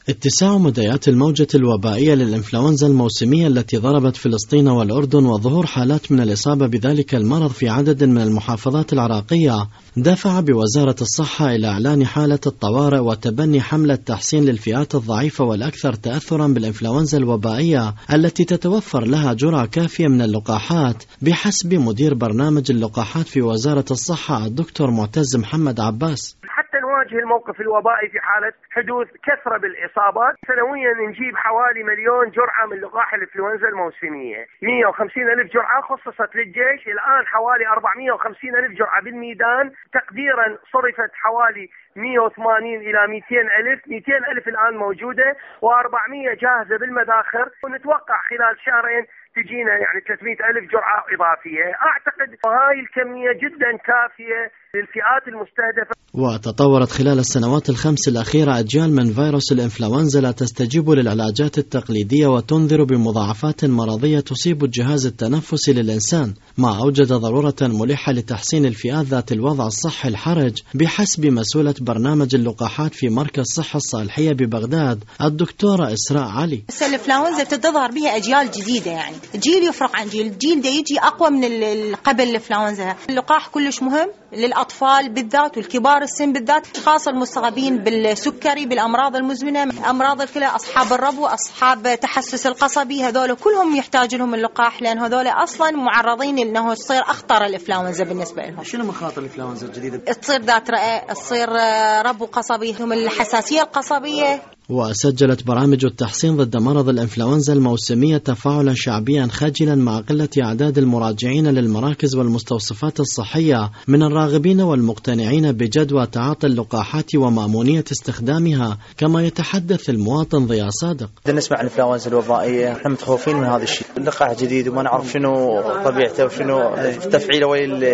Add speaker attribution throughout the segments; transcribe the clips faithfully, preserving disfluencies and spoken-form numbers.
Speaker 1: اتساع مديات الموجة الوبائية للإنفلونزا الموسمية التي ضربت فلسطين والأردن وظهور حالات من الإصابة بذلك المرض في عدد من المحافظات العراقية دفع بوزارة الصحة إلى إعلان حالة الطوارئ وتبني حملة تحسين للفئات الضعيفة والأكثر تأثرا بالإنفلونزا الوبائية التي تتوفر لها جرعة كافية من اللقاحات بحسب مدير برنامج اللقاحات في وزارة الصحة الدكتور معتز محمد عباس.
Speaker 2: نواجه الموقف الوبائي في حالة حدوث كثرة بالإصابات. سنويا نجيب حوالي مليون جرعة من لقاح الإنفلونزا الموسمية، مئة وخمسين ألف جرعة خصصت للجيش، الآن حوالي أربعمئة وخمسين ألف جرعة بالميدان، تقديرا صرفت حوالي مئة وثمانين إلى مئتين ألف، مئتين ألف الآن موجودة وأربعمئة جاهزة بالمداخر، ونتوقع خلال شهرين تجينا يعني ثلاثمئة ألف جرعة إضافية. أعتقد هاي الكمية جدا كافية للفئات المستهدفة.
Speaker 1: وتطورت خلال السنوات الخمس الأخيرة أجيال من فيروس الإنفلونزا لا تستجيب للعلاجات التقليدية وتنذر بمضاعفات مرضية تصيب الجهاز التنفسي للإنسان، ما أوجد ضرورة ملحة لتحسين الفئات ذات الوضع الصحي الحرج بحسب مسؤولة برنامج اللقاحات في مركز صحة الصالحية ببغداد الدكتورة إسراء علي.
Speaker 3: الإنفلونزا تظهر بها أجيال جديدة، يعني جيل يفرق عن جيل، الجيل ده يجي أقوى من قبل الإنفلونزا. اللقاح كلش مهم للأطفال بالذات والكبار السن بالذات، خاصة المصابين بالسكري، بالأمراض المزمنة، أمراض الكلى، أصحاب الربو، أصحاب تحسس القصبي، هذول كلهم يحتاج لهم اللقاح، لأن هذول أصلا معرضين إنه تصير أخطر الإنفلونزا بالنسبة لهم.
Speaker 1: شنو مخاطر الإنفلونزا الجديدة؟
Speaker 3: تصير ذات رئة، تصير ربو قصبي، هم الحساسية القصبية.
Speaker 1: وسجلت برامج التحصين ضد مرض الإنفلونزا الموسمية تفاعلا شعبيا خجلا مع قلة أعداد المراجعين للمراكز والمستوصفات الصحية من الراغبين والمقتنعين بجدوى تعاطي اللقاحات ومأمونية استخدامها، كما يتحدث المواطن ضياء صادق.
Speaker 4: نسمع عن الإنفلونزا الوبائية، احنا متخوفين من هذا الشيء، اللقاح جديد وما نعرف شنو طبيعته وشنو تفعيله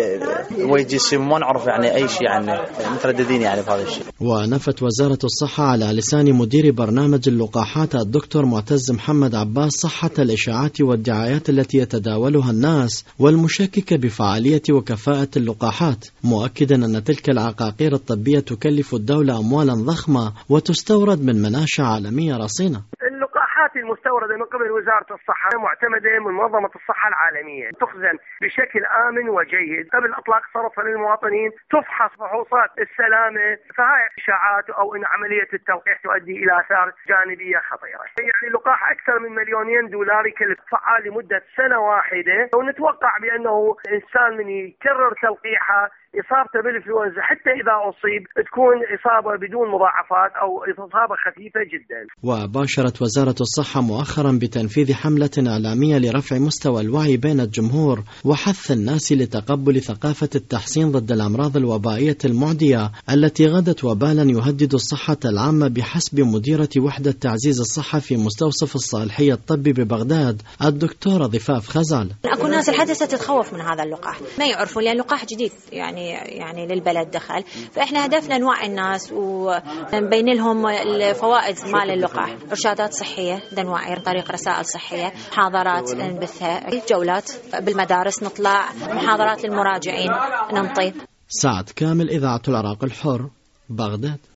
Speaker 4: وين الجسم، وما نعرف يعني أي شيء عنه، مترددين يعني بهذا الشيء.
Speaker 1: ونفت وزارة الصحة على لسان مدير برنامج اللقاحات الدكتور معتز محمد عباس صحة الإشاعات والدعايات التي يتداولها الناس والمشككة بفعالية وكفاءة اللقاحات، مؤكدا أن تلك العقاقير الطبية تكلف الدولة أموالا ضخمة وتستورد من مناشأ عالمية رصينة.
Speaker 2: المستوردة من قبل وزارة الصحة معتمدة من منظمة الصحة العالمية، تخزن بشكل آمن وجيد قبل إطلاق صرفها للمواطنين، تفحص فحوصات السلامة، فهاي إشاعات أو إن عملية التلقيح تؤدي إلى آثار جانبية خطيرة. يعني اللقاح أكثر من مليونين دولار يكلف فعال لمدة سنة واحدة، ونتوقع بأنه الإنسان من يكرر تلقيحه إصابته بالإنفلونزا حتى إذا أصيب تكون إصابة بدون مضاعفات أو إصابة خفيفة جدا.
Speaker 1: وباشرت وزارة الصحة مؤخرا بتنفيذ حملة إعلامية لرفع مستوى الوعي بين الجمهور وحث الناس لتقبل ثقافة التحصين ضد الأمراض الوبائية المعدية التي غدت وبالا يهدد الصحة العامة بحسب مديرة وحدة تعزيز الصحة في مستوصف الصالحية الطبي ببغداد الدكتورة ضفاف خزال.
Speaker 5: أكو ناس الحدثة تتخوف من هذا اللقاح، ما يعرفون لأن اللقاح جديد يعني يعني للبلد دخل، فإحنا هدفنا نوعي الناس ونبين لهم الفوائد مال اللقاح، إرشادات صحية نوعي عن طريق رسائل صحية، محاضرات نبثها، جولات بالمدارس، نطلع محاضرات للمراجعين ننطي.
Speaker 1: سعد كامل، إذاعة العراق الحر، بغداد.